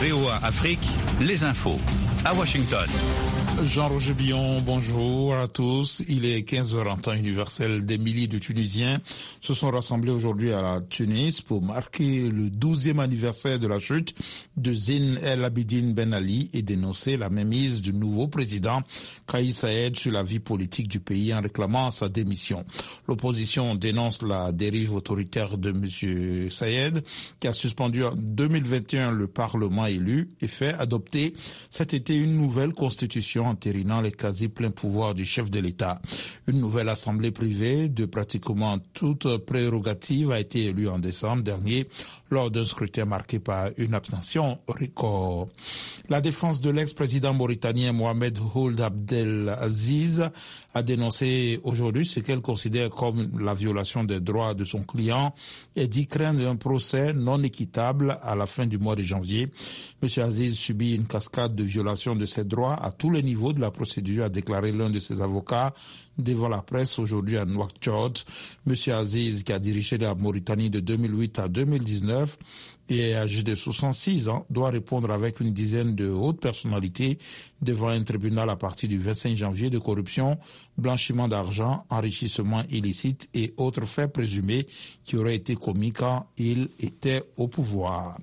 VOA Afrique, les infos. À Washington. Jean-Roger Billon, bonjour à tous. Il est 15h en temps universel. Des milliers de Tunisiens se sont rassemblés aujourd'hui à Tunis pour marquer le 12e anniversaire de la chute de Zine El Abidine Ben Ali et dénoncer la mainmise du nouveau président Kais Saied sur la vie politique du pays en réclamant sa démission. L'opposition dénonce la dérive autoritaire de M. Saied qui a suspendu en 2021 le Parlement élu et fait adopter cet été une nouvelle constitution entérinant les quasi-pleins pouvoirs du chef de l'État. Une nouvelle assemblée privée de pratiquement toute prérogative a été élue en décembre dernier lors d'un scrutin marqué par une abstention record. La défense de l'ex-président mauritanien Mohamed Ould Abdelaziz a dénoncé aujourd'hui ce qu'elle considère comme la violation des droits de son client et dit craindre un procès non équitable à la fin du mois de janvier. M. Aziz subit une cascade de violations de ses droits à tous les niveaux de la procédure, a déclaré l'un de ses avocats devant la presse aujourd'hui à Nouakchott. M. Aziz, qui a dirigé la Mauritanie de 2008 à 2019 et est âgé de 66 ans, doit répondre avec une dizaine de hautes personnalités devant un tribunal à partir du 25 janvier de corruption, blanchiment d'argent, enrichissement illicite et autres faits présumés qui auraient été commis quand il était au pouvoir.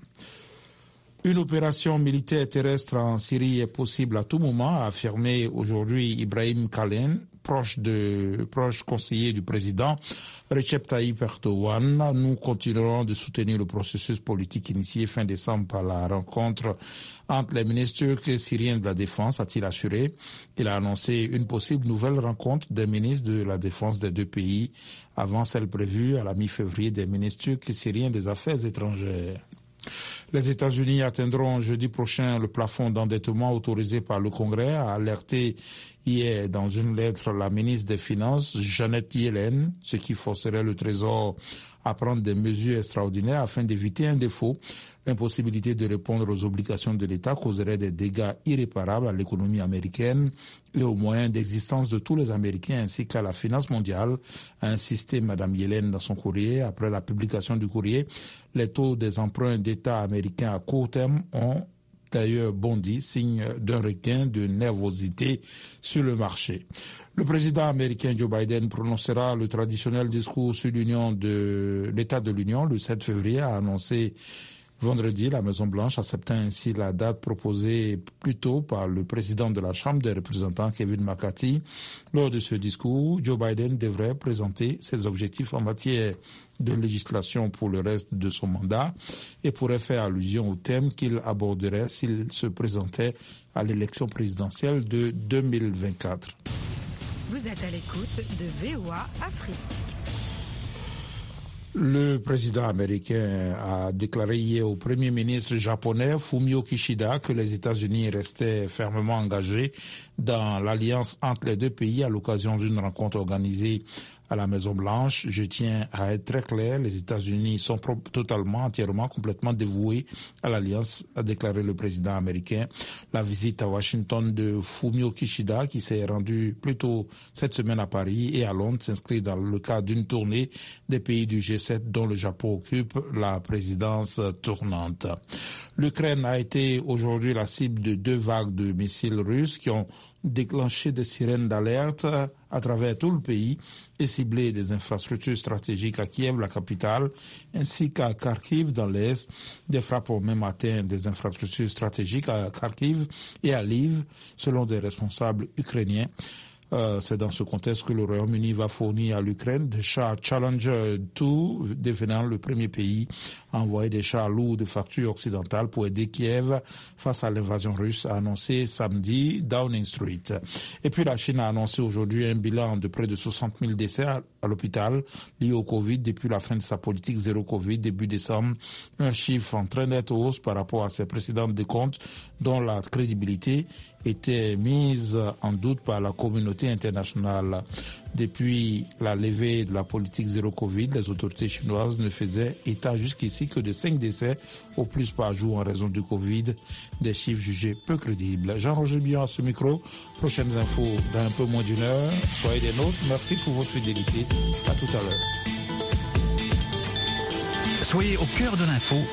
Une opération militaire terrestre en Syrie est possible à tout moment, a affirmé aujourd'hui Ibrahim Kalin, proche conseiller du président Recep Tayyip Erdogan. Nous continuerons de soutenir le processus politique initié fin décembre par la rencontre entre les ministres turcs et syriens de la Défense, a-t-il assuré. Il a annoncé une possible nouvelle rencontre des ministres de la Défense des deux pays avant celle prévue à la mi-février des ministres turcs et syriens des Affaires étrangères. Les États-Unis atteindront jeudi prochain le plafond d'endettement autorisé par le Congrès, a alerté hier dans une lettre la ministre des Finances, Janet Yellen, ce qui forcerait le Trésor à prendre des mesures extraordinaires afin d'éviter un défaut. L'impossibilité de répondre aux obligations de l'État causerait des dégâts irréparables à l'économie américaine et aux moyens d'existence de tous les Américains ainsi qu'à la finance mondiale, a insisté Mme Yellen dans son courrier. Après la publication du courrier, les taux des emprunts d'État américains à court terme ont d'ailleurs bondi, signe d'un regain de nervosité sur le marché. Le président américain Joe Biden prononcera le traditionnel discours sur l'état de l'Union le 7 février, a annoncé vendredi. La Maison-Blanche acceptant ainsi la date proposée plus tôt par le président de la Chambre des représentants, Kevin McCarthy. Lors de ce discours, Joe Biden devrait présenter ses objectifs en matière de législation pour le reste de son mandat et pourrait faire allusion au thème qu'il aborderait s'il se présentait à l'élection présidentielle de 2024. Vous êtes à l'écoute de VOA Afrique. Le président américain a déclaré hier au premier ministre japonais Fumio Kishida que les États-Unis restaient fermement engagés dans l'alliance entre les deux pays à l'occasion d'une rencontre organisée à la Maison-Blanche. Je tiens à être très clair, les États-Unis sont totalement, entièrement, complètement dévoués à l'alliance, a déclaré le président américain. La visite à Washington de Fumio Kishida, qui s'est rendu plus tôt cette semaine à Paris et à Londres, s'inscrit dans le cadre d'une tournée des pays du G7 dont le Japon occupe la présidence tournante. L'Ukraine a été aujourd'hui la cible de 2 vagues de missiles russes qui ont déclenché des sirènes d'alerte à travers tout le pays et ciblé des infrastructures stratégiques à Kiev, la capitale, ainsi qu'à Kharkiv dans l'Est. Des frappes ont même atteint des infrastructures stratégiques à Kharkiv et à Lviv, selon des responsables ukrainiens. C'est dans ce contexte que le Royaume-Uni va fournir à l'Ukraine des chars Challenger 2, devenant le premier pays à envoyer des chars lourds de facture occidentale pour aider Kiev face à l'invasion russe, a annoncé samedi Downing Street. Et puis la Chine a annoncé aujourd'hui un bilan de près de 60 000 décès à l'hôpital liés au Covid depuis la fin de sa politique zéro Covid début décembre. Un chiffre en très nette hausse par rapport à ses précédentes décomptes dont la crédibilité était mise en doute par la communauté internationale. Depuis la levée de la politique zéro Covid, les autorités chinoises ne faisaient état jusqu'ici que de 5 décès au plus par jour en raison du Covid, des chiffres jugés peu crédibles. Jean-Roger Billon à ce micro. Prochaines infos dans un peu moins d'une heure. Soyez des nôtres. Merci pour votre fidélité. À tout à l'heure. Soyez au cœur de l'info